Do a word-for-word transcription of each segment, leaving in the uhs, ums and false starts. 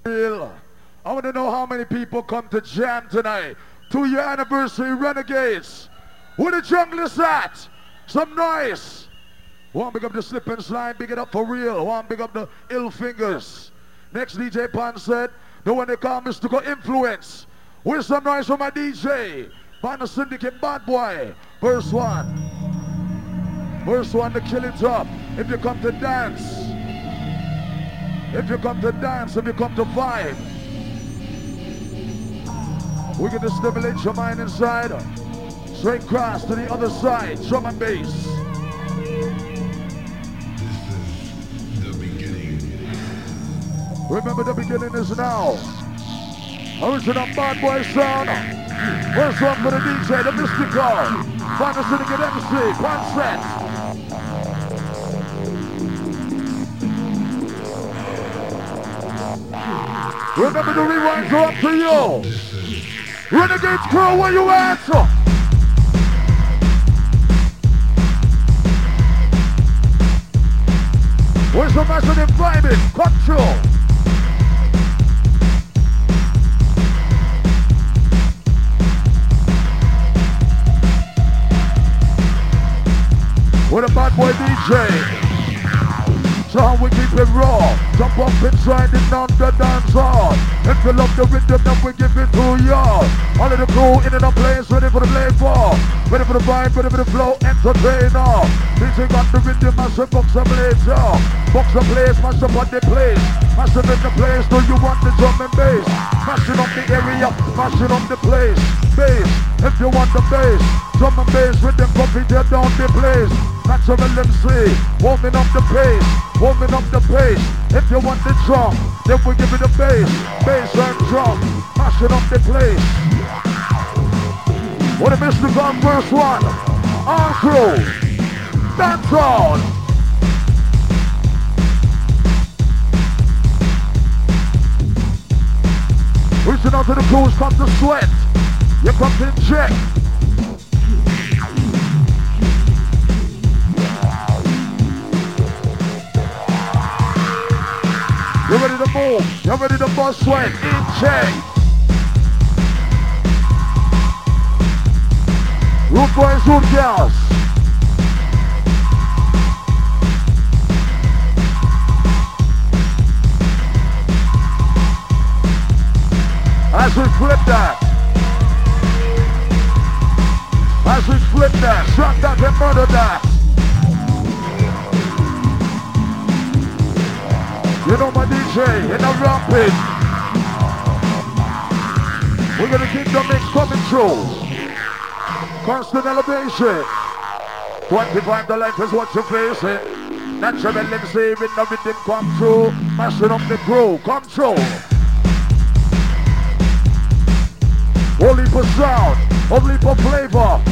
real. I want to know how many people come to jam tonight. Two-year anniversary Renegades. Where the junglers at? Some noise. One big up the slip and slide, big it up for real. One big up the ill fingers. Next D J Pan said, the one they call Mystical Influence. Where's some noise from my D J? Pan the Syndicate Bad Boy. Verse one. Verse one to kill it up. If you come to dance. If you come to dance, if you come to vibe. We're going to stimulate your mind inside. Straight cross to the other side. Drum and bass. This is the beginning. Remember the beginning is now. Original Bad Boy sound. First one for the D J, the Mystical. Final Syndicate M C, one set. Remember the rewinds are up to you. Renegades crew, where you at? Where's the massive vibing? Control. With a Bad Boy D J. So how we keep it raw. Jump up inside and on the dance hall. And fill up the rhythm that we give it to y'all. All of the crew in and a place, ready for the play for. Ready for the vibe, ready for the flow, entertainer. D J got the rhythm, mash up, box a place, y'all. Box a place, mash up on the place. Mash up in the place, do you want the drum and bass? Mashing up the area, mashing up the place. Bass, if you want the bass. Drum and bass, rhythm, copy, tear down the place. Natural M C, warming up the pace, warming up the pace. If you want the drum, then we give it the bass, bass and drum, mashing up the place. What a Mystical verse one, on through, dance on. Reaching out to the crews, come to sweat, you come to inject. You're ready to move. You're ready to bust sweat. In check. Root boys, root girls. As we flip that. As we flip that. Shut that and murder that. You know my D J in a rampage. We're gonna keep the mix coming through. Constant elevation. twenty-five the life is what you're facing. Natural M C with the rhythm come through. Mashing up the crew, come through. Holy for sound, holy for flavor.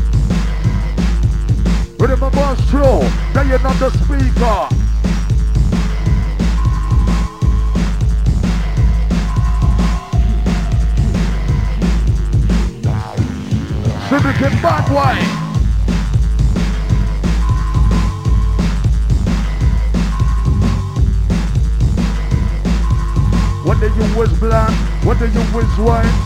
Rhythm and buzz through. Now you're not the speaker. Syndicate Bad Boy. What do you was black? What do you was white?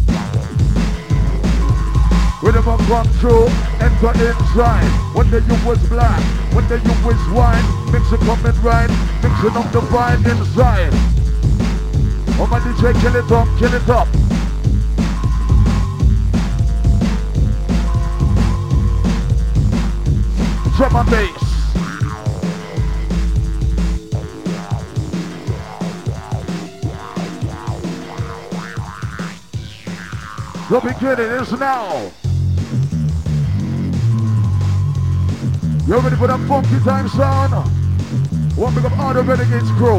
Rhythm and come through, enter inside. What do you was black? What do you was white? Mix it coming right, mixing up the vibe inside. Oh my D J, kill it up, kill it up. Drum and bass. The beginning is now. You ready for that funky time sound? One big up all the Renegades crew.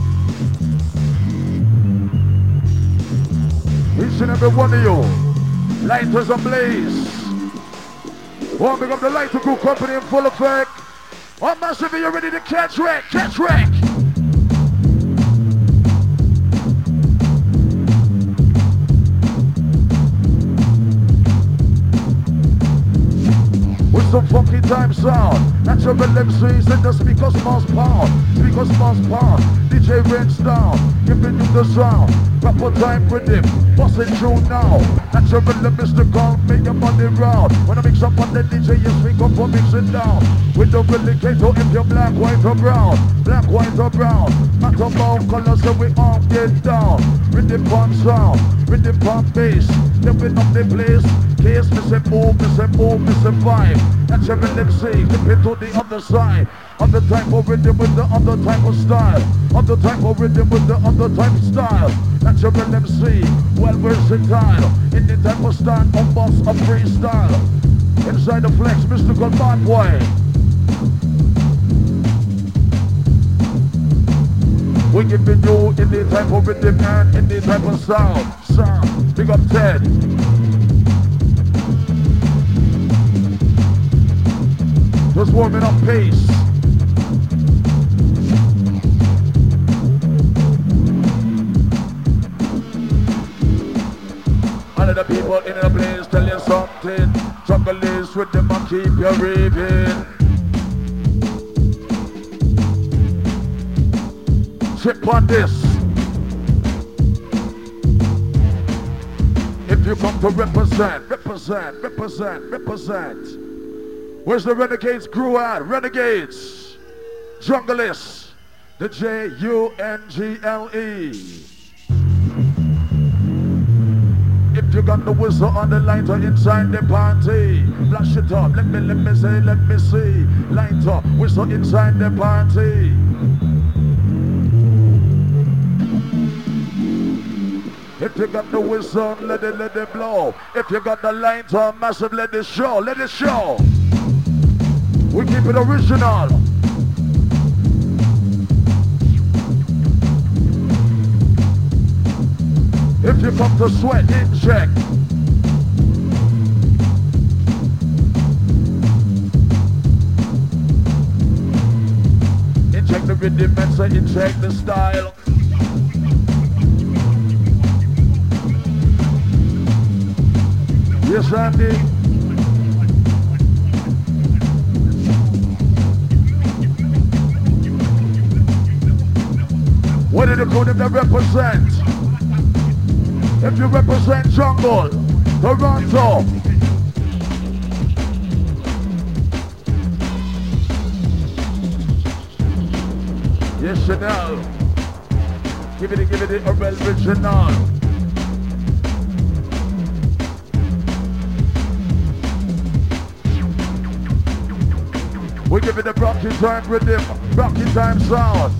Each and every one of you. Lighters ablaze. One big up the Lighter Crew Company in full effect. One massive, you ready to catch wreck, catch wreck. With some funky time sound. Natural M Cs in the speakers must pound. Speakers must pound. D J Rinse down, giving you the sound. Proper time with him, busting through now. Natural and mystical, make your money round. When I mix up on the D J, you speak up for mixing down. With the really cater if you're black, white or brown. Black, white or brown. Matter about color, so we all get down. Rhythm pump sound, rhythm pump bass. Stepping up the place. Case, me say move, me say move, me say vibe. Natural M C, flip it to the other side. Other type of rhythm with the other type of style. Other type of rhythm with the other type of style. Natural M C, well versatile. In the type of style, on boss of freestyle. Inside the flex, mystical bad boy. We giving you in the type of rhythm and in the type of sound. Sound, big up Ted. Just warming up pace. All of the people in the place tell you something. Jungle is with them and keep you raving. Chip on this. If you come to represent, represent, represent, represent. Where's the Renegades crew at? Renegades, Junglists, the J U N G L E. If you got the whistle on the lighter inside the party, flash it up, let me, let me say, let me see. Lighter, whistle inside the party. If you got the whistle, let it, let it blow. If you got the lighter, massive, let it show, let it show. We keep it original. If you come to sweat, inject. Inject the rhythm and say inject the style. Yes, Andy. What did you call them that represent? If you represent Jungle, Toronto. Yes, Chanel. Give it, give it a original. We give it a Rocky time rhythm, Rocky time sound.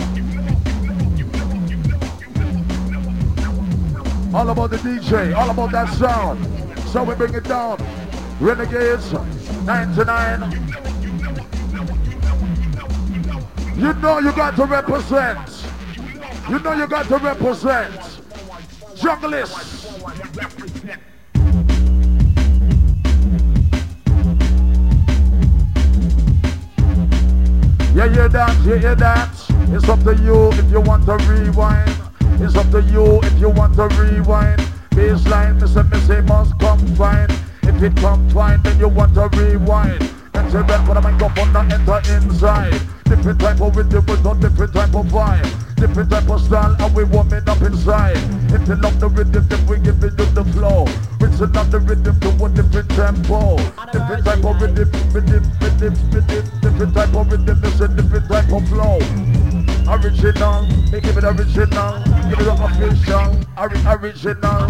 All about the D J, all about that sound. So we bring it down. Renegades, ninety-nine. You know you got to represent. You know you got to represent. Junglists. Yeah, you hear that, you hear that? It's up to you if you want to rewind. It's up to you if you want to rewind. Baseline, Mister Missy must come fine. If it come fine, then you want to rewind. Then you rap when I microphone and enter inside. Different type of rhythm with a different type of vibe. Different type of style and we warming up inside. If you love the rhythm, then we giving you the flow. Rinsing up the rhythm to a different tempo. Different type of rhythm, rhythm, rhythm, rhythm. Different type of rhythm, it's a different type of flow. Original, they give it original. Give it official, Ori original.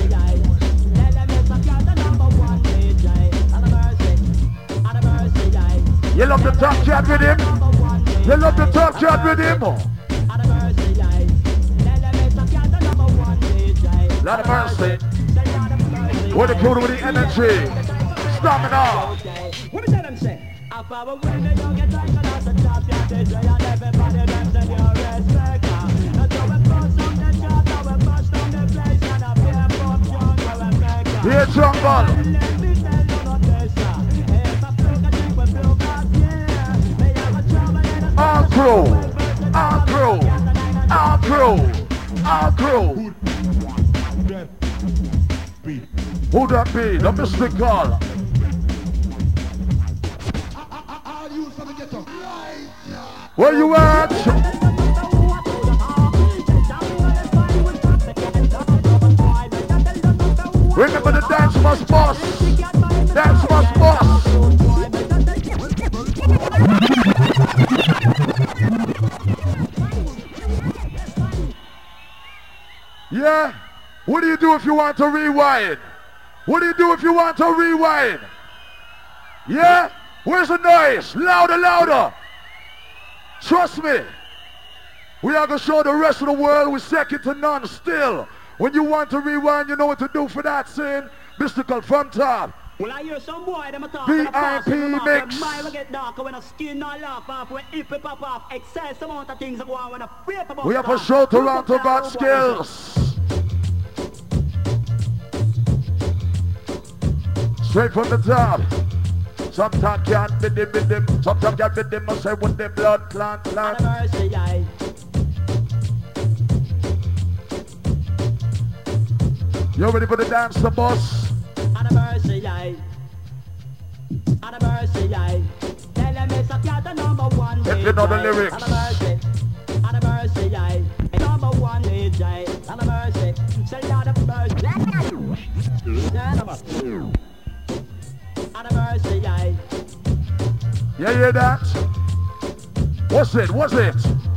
You love the top cat with him? You love the top cat with him? Lot of mercy. What the crew with the energy? Stamina. What did them say? Here, Jungle. Our crew, our crew, our crew, our crew. Who that be? The mystical. Are you Where you at? Remember the dance must boss. Dance must boss. Yeah? What do you do if you want to rewind? What do you do if you want to rewind? Yeah? Where's the noise? Louder, louder. Trust me. We are going to show the rest of the world we're second to none still. When you want to rewind, you know what to do for that scene. Mystical from top. Well, I hear some boy, them a talk V I P mix. My will get darker when a skin not laugh off, when if it pop off, excess amount of things that go on when a flip about. We have a show Toronto got skills. Straight from the top. Sometimes can't be them with them. Sometimes can't be them. I say with them blood clot clot. You ready for the dance, the boss? Anniversary, aye. Anniversary, aye. Tell them it's a cat the number one. If you know the lyrics. Anniversary, anniversary, aye. Number one, A J. Anniversary, say that the birthday. Anniversary, aye. You hear that? What's it? What's it?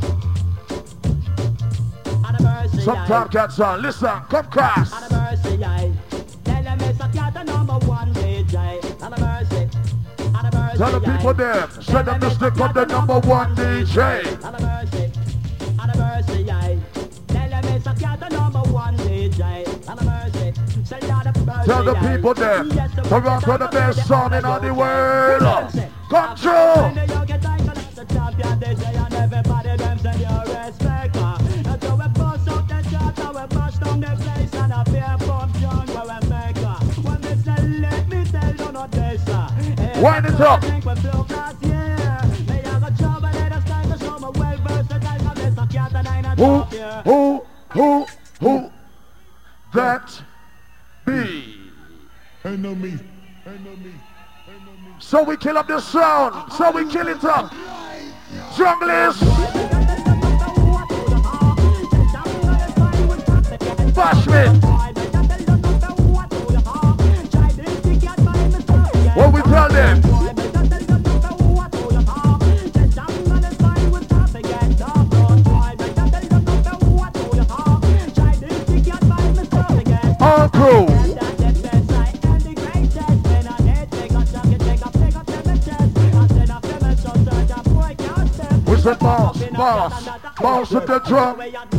Anniversary, Sometimes cats on. Listen, come cross. Anniversary, aye. Tell them it's a cat the number one, A J. Anniversary, anniversary. Tell the people there. Say them to stick up the number one D J. Anniversary, anniversary, aye. Tell them it's a cat the number one D J. Anniversary. Tell the people there. Toronto the best song in all the world. Come true. Everybody them say you respect her. So we bust out the chart, so we bust down the place, and a beer pump John where we make her. When me say let me tell you not this. Wind it up. Who, who, who, who that be? Enemy, enemy, enemy. So we kill up the sound. So we kill it up. Junglers. Bashment. What we tell them? All crew. We said boss, boss, boss with the drum.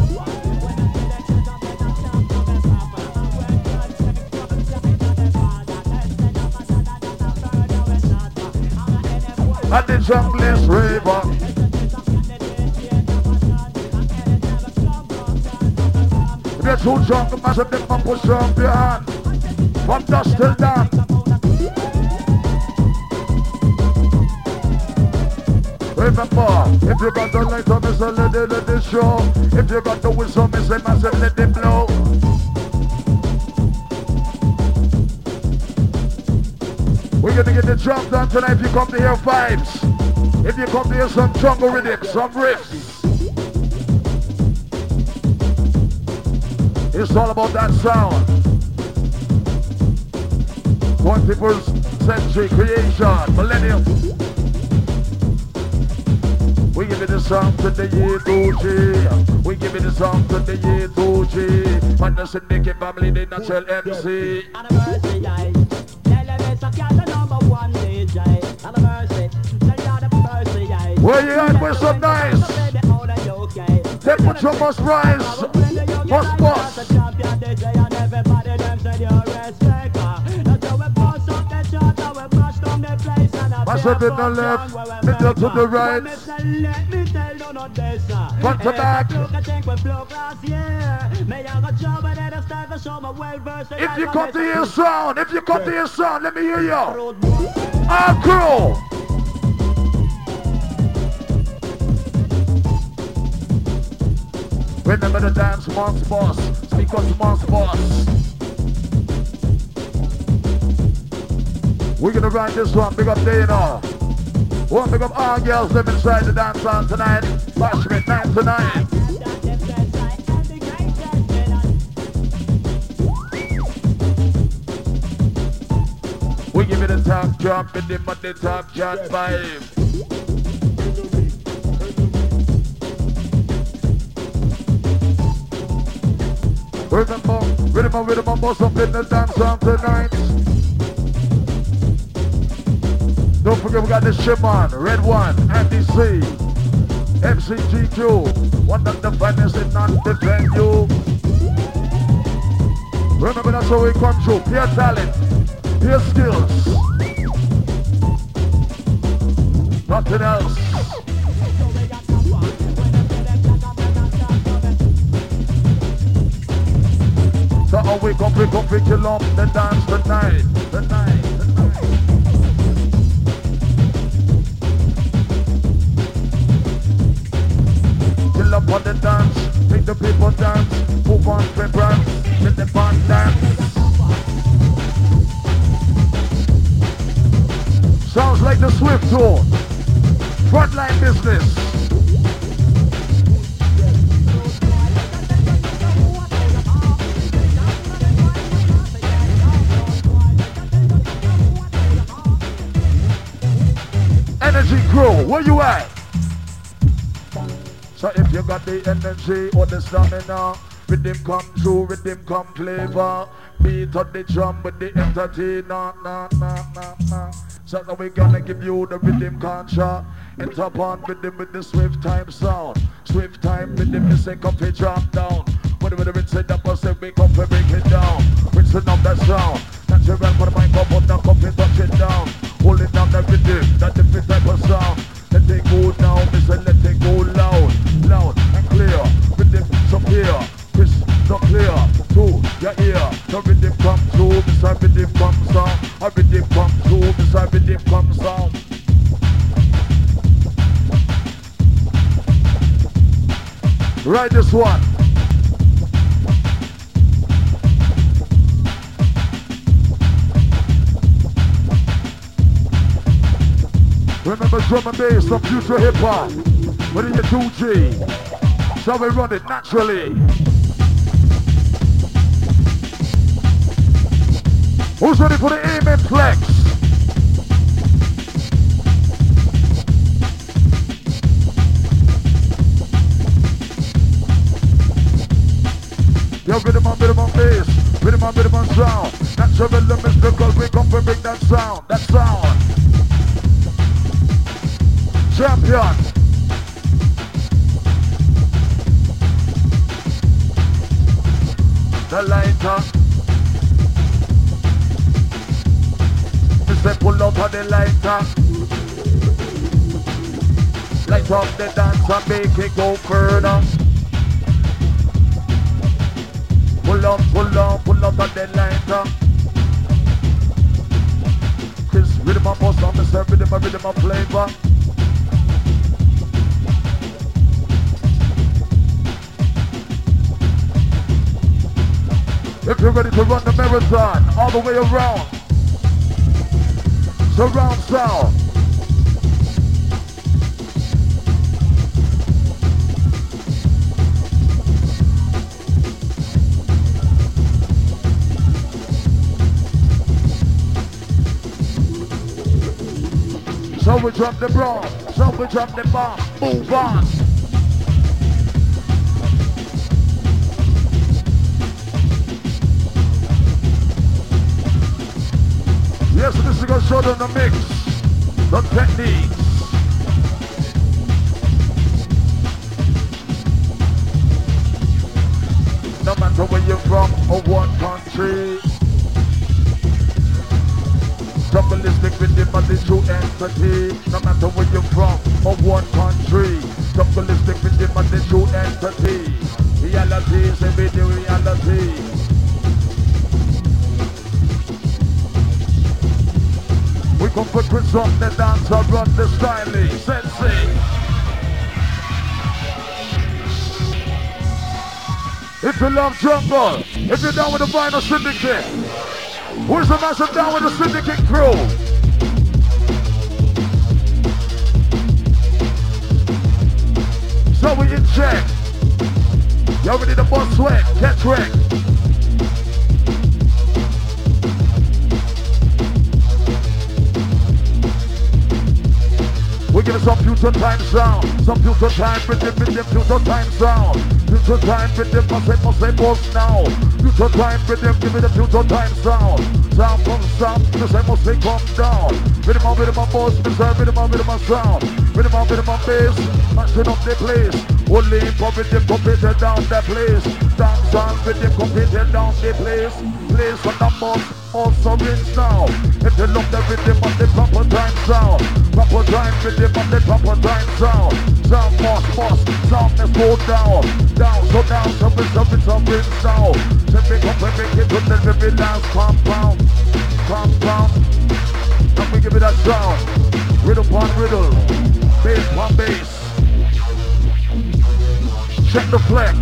And the junglist river. The two jungle massive, they can push up your hand. From dusk till dawn. Remember, if you got the light on, it's a lady, let it show. If you got the whistle, it's a massive, let it blow. We're gonna get the drum done tonight if you come to hear vibes. If you come to hear some jungle rhythm, some riffs. It's all about that sound. twenty-first century creation, millennium. We give it a song to the year two G. We give it a song to the year two G. And the syndicate family, the natural M C. Anniversary, aye. Tell them it's a cat the number one D J. Anniversary, tell them the birthday, aye. Where you at? We're so nice. Temperature must rise. Must bust. Massive in the left, middle to the right. Front to back. If you come to hear sound, if you come to hear sound, let me hear you. Our crew. Remember the dance monster boss. Speak up to monster boss. We're gonna run this one, big up there, you know. Won't pick up all girls live inside the dance hall tonight. Bashment nine to nine. We give it a top drop with the money top shot vibe. Remember, remember, remember, bust up in the dance hall tonight. Don't forget we got the Shimon, Red One, Andy C, M C G Q, one of the finest in non-defend you. Remember that's how we come through, pure talent, pure skills, nothing else. So how we come, we come, we kill up the dance tonight, tonight, tonight. Kill up on the dance, make the people dance, move on, play brands, let the band dance. Sounds like the Swift Tour, frontline business. Energy crew, where you at? So if you got the energy or the stamina, rhythm come true, rhythm come flavor. Beat on the drum with the entertainer, nah, nah, nah, nah. So now we gonna give you the rhythm contract. Enter upon rhythm with the swift time sound. Swift time rhythm, the second coffee drop down. When we rinse it up, I say we come to break it down. Rinsing up that sound. Natural for the mic up, but the coffee touch it down. Holding down the rhythm, that different type of sound. Let it go now, miss and let it go loud, loud and clear. Rhythm so clear, crystal clear to your ear. The rhythm come through, beside rhythm come sound. A rhythm come through, beside rhythm come sound. Right this one. Remember drum and bass, some future hip hop. What is your two G? Shall we run it naturally? Who's ready for the amen flex? Yo, rhythm on, rhythm on bass, rhythm on, rhythm on sound. Natural and mystical, we come to make that sound, that sound. Champion. The lighter. We say pull out on the lighter. Light up the dance and make it go further. Pull up, pull up, pull up on the lighter. Chris, rhythm of bust on the serve, rhythm of rhythm of flavor. If you're ready to run the marathon all the way around, surround sound. So we drop the bra, so we drop the bomb, move on. Yes, this is gonna show them the mix, the techniques. No matter where you're from or what country, Double-istic rhythm of the true entity. No matter where you're from or what country, Double-istic rhythm of the true entity. Reality is every day reality. We come put Chris on the dance and run the styling. Sensei. If you love jungle, if you're down with the Vinyl Syndicate, who's the massive down with the Syndicate crew? So we in check. You already the boss sweat, catch wreck. We give it some future time sound. Some future time rhythm, rhythm, future time sound. Future time rhythm, must say, must say, boss now. Future time rhythm, give me the future time sound. Sound from sound, must say, must say, come down. Rhythm on, rhythm on, boss, must say, rhythm on, rhythm on sound. Rhythm on, rhythm on bass, mashing up the place. Only for rhythm, competed down the place. Dance on rhythm, competed down the place. Place on the boss, also rinse now. If you love the rhythm on the proper time sound. Proper time rhythm on the proper time sound. Sound boss, boss, sound let's go down. Down, so down, so it's up, it's up, rinse now. Let me come and make it to the very last compound. Compound. And we give it a sound. Riddle upon riddle. Bass upon bass. Check the flex.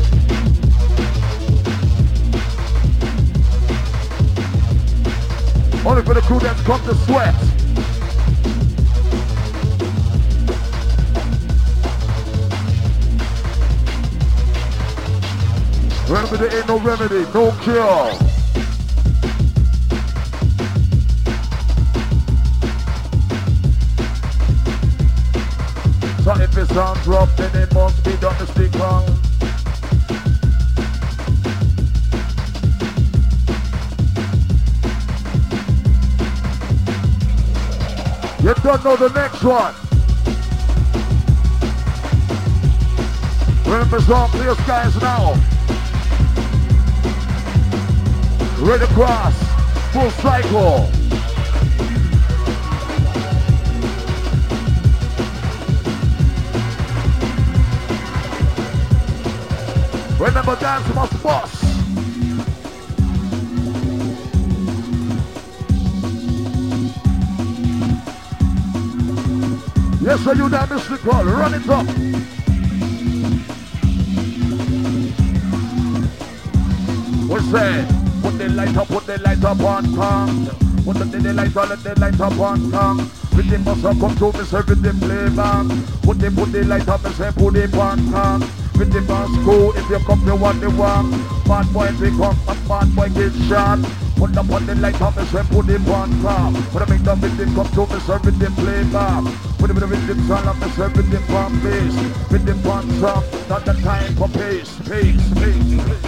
Only for the crew that's come to sweat. Remember, there ain't no remedy, no cure. So if it sounds rough, then it must be done to stick on. You don't know the next one. Remember, some clear skies now. Red across, full cycle. Remember, dance must boss. Yes, sir, you that mystical, run it up. What's that? Put the light up, put the light up on tongue. Put the, the light on, let the light up on tongue. Rhythm must have come to me, say rhythm play back. Put the, put the light up, me say put it on tongue. Rhythm must go, if you come to what they want. Bad boy pick up, and bad boy get shot. Put up on the light up, me say put it on top. When I make the rhythm come to me, say rhythm play back. Put it with the rhythm sound up, me say rhythm on bass. Rhythm on top, not the time for pace, pace, pace, pace.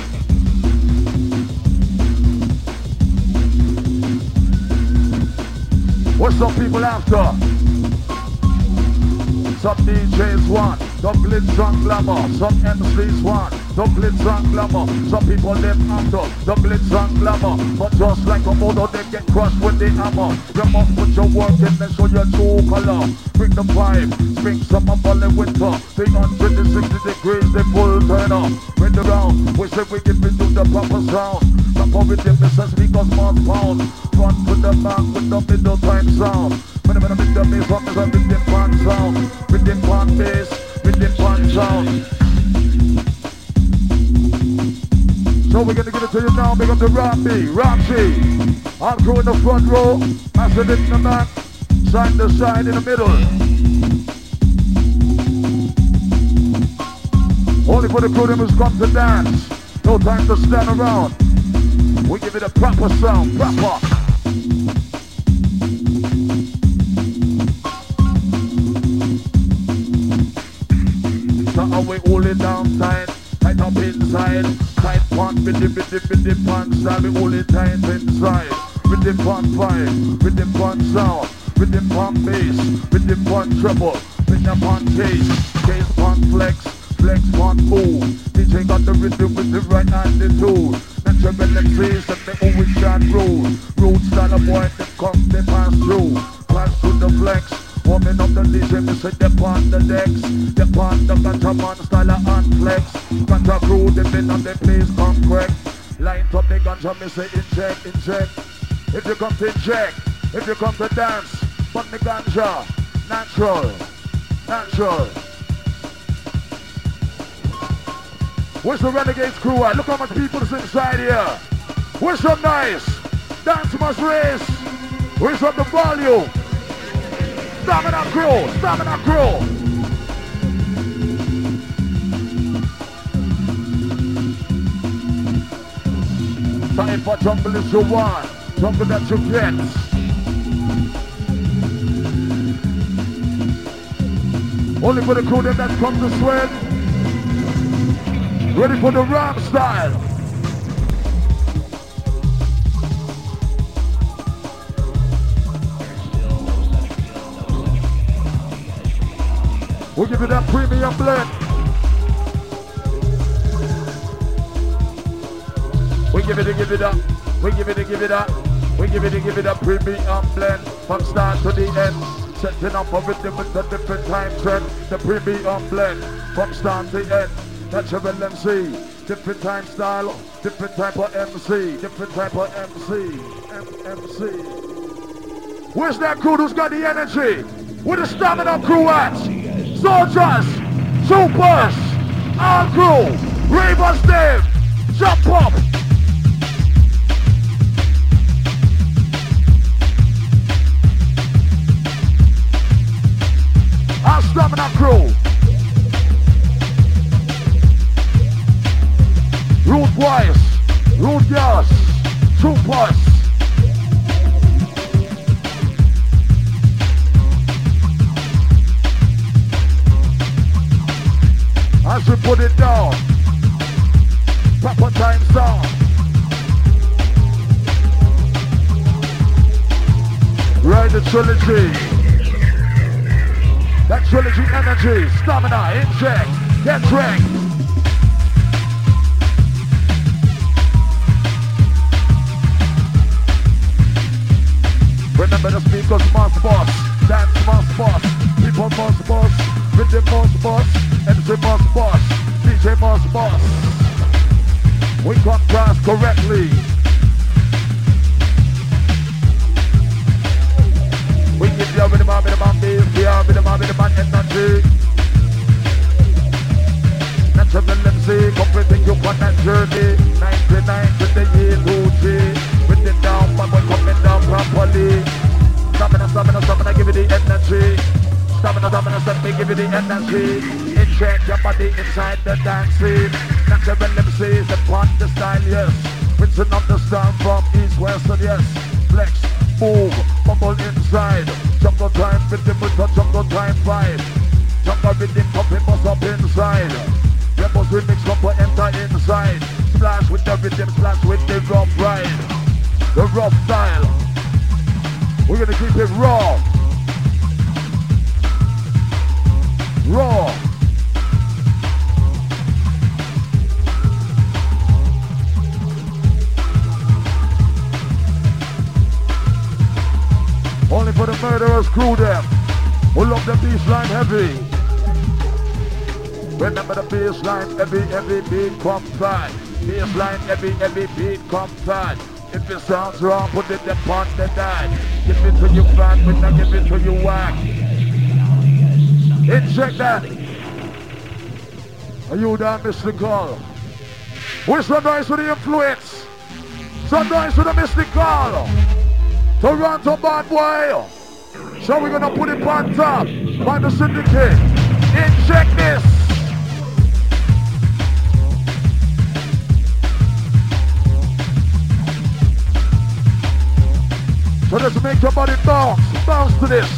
What some people after? Some D Js want the blitz and glamour. Some M Cs want the blitz and glamour. Some people live after the blitz and glamour. But just like a motor, they get crushed with the hammer. You must put your work in and show your true color. Bring the vibe, spring, summer, fall and winter. three hundred sixty degrees, they full turn up. Bring around, we say we give it to the proper sound. Proper rhythm, this is speakers must pound. Front to the back with the middle time sound. When I'm in the middle bass, what is a rhythm pan sound? Rhythm pan bass, rhythm pan sound. So we're gonna give it to you now, big up the Ramsey, Ramsey. I'll go in the front row, I said it in the back, side to side in the middle. Only for the crew that must come to dance. No time to stand around. We give it a proper sound, proper. So we hold it down tight, tight up inside. Tight pant, biddy biddy biddy pant style. We hold it tight inside. Rhythm pant vibe, rhythm pant sound. Rhythm pant bass, rhythm pant treble. Rhythm pant case, case pant flex. Flex pant move. D J got the rhythm with the right hand the tool. Natural electricity and they always shine road. Road style of boy that come they pass through. Pass through the flex. Warming up the D J, me say they on the decks. They on the ganja man style of hand flex. Ganja crew, they been on the place come correct. Line up the ganja, me say inject, inject. If you come to inject, if you come to dance, put the ganja. Natural, natural. Where's the Renegades crew at? Look how much people is inside here. Where's some nice? Dance must race. Where's up the volume? Stamina crew, stamina crew. So if a jungle is you want, jungle that you get. Only for the crew them that come to sweat. Ready for the ram style. We'll give you that premium blend. We give it a give it up. We give it a give it up. We give it a give it a premium blend from start to the end. Setting up a rhythm with a different time trend. The premium blend from start to end. Natural M C, different time style, different type of M C, different type of M C, M MC. Where's that crew who's got the energy? Where the stamina crew at? Soldiers, troopers, all crew, ravers Dave, jump up. Our stamina crew. Root boys, root girls, troopers. As we put it down, proper time sound. Ride the trilogy. That trilogy energy, stamina, inject, get drink. Remember the speakers must boss, dance must boss, people must boss, rhythm must boss, M C must boss, D J must boss. We contrast correctly. We give you with the man, with the man, bass, yeah, with the man, with the man, energy. Natural M C, completing you on that journey. ninety-nine to the year two G. With it down, but we're coming down properly. Stamina, stamina, stamina, give it the energy. Stamina, stamina, stamina, give it the energy. Inject your body inside the dance scene. Natural M C is upon the style, yes. Rinsing up the style from east, west, and yes. Flex, move, bubble inside. Jungle time rhythm with a jungle time vibe. Jungle rhythm pumping us up inside. Rebels remix come to enter inside. Splash with the rhythm, splash with the rough ride. The rough style. We're gonna keep it raw. Raw. Only for the murderers crew them. Who love the bassline heavy. Remember the bassline heavy, heavy beat come fat. Bassline heavy, heavy beat come fat. If it sounds wrong, put it upon the dad. Give it to you fat, but not give it to you whack. Inject that. Are you down, mystical? Where's the noise with the influence? Some noise with the mystical. Toronto bad boy. So we're gonna put it on top. By the syndicate. Inject this. So let's make your body bounce. Bounce to this.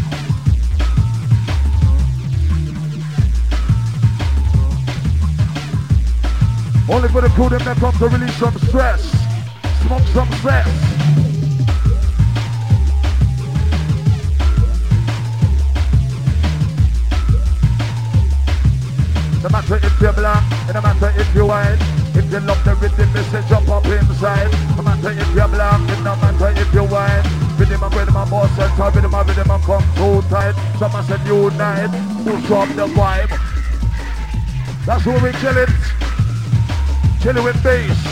Only for the crew them that come to release some stress. Smoke some stress. No matter if you're black, no matter if you're white. If you love the rhythm, me say jump up inside. No matter if you're black, it no matter if you're white. Rhythm and rhythm and boss and top, rhythm and rhythm and come too tight. Some I said unite, push up the vibe. That's where we kill it. Kill it with bass.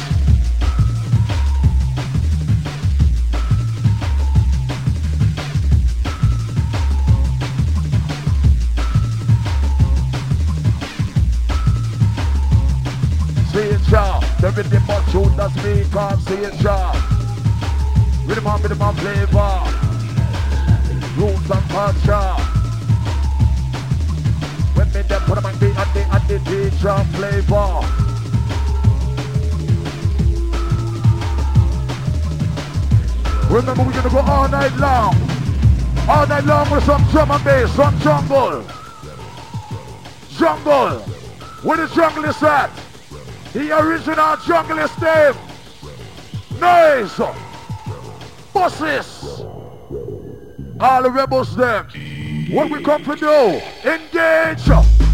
See it, y'all. The rhythm of tune does me come. See it, y'all. Rhythm and rhythm and flavor. Roots and culture. When me them put them on the and the and the teacher flavor. Remember, we're gonna go all night long. All night long with some drum and bass, some jungle. Jungle. Where the jungle is at? The original jungle is them. Nice. Bosses. All the rebels them. What we come to do? Engage.